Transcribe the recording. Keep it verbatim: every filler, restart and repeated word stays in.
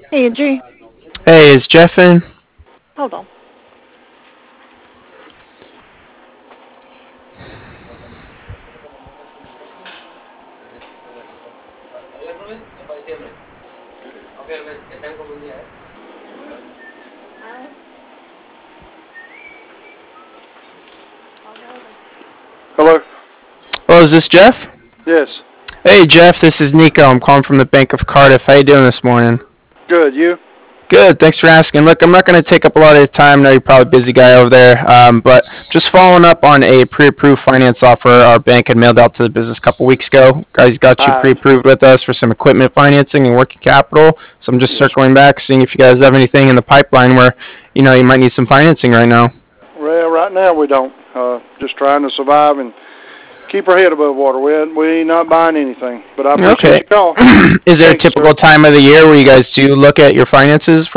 Hey, Angie. Hey, is Jeff in? Hold on. Hello. Oh, is this Jeff? Yes. Hey, Jeff, this is Nico. I'm calling from the Bank of Cardiff. How you doing this morning? Good. You? Good. Thanks for asking. Look, I'm not going to take up a lot of your time. I know you're probably a busy guy over there. Um, but just following up on a pre-approved finance offer our bank had mailed out to the business a couple weeks ago. Guys got you Hi. pre-approved with us for some equipment financing and working capital. So I'm just Yes. circling back, seeing if you guys have anything in the pipeline where, you know, you might need some financing right now. Well, right now we don't. Uh, just trying to survive and keep our head above water. We ain't- we ain't not buying anything. But I appreciate Okay. your call. Is there a Thank you, sir. typical time of the year where you guys do look at your finances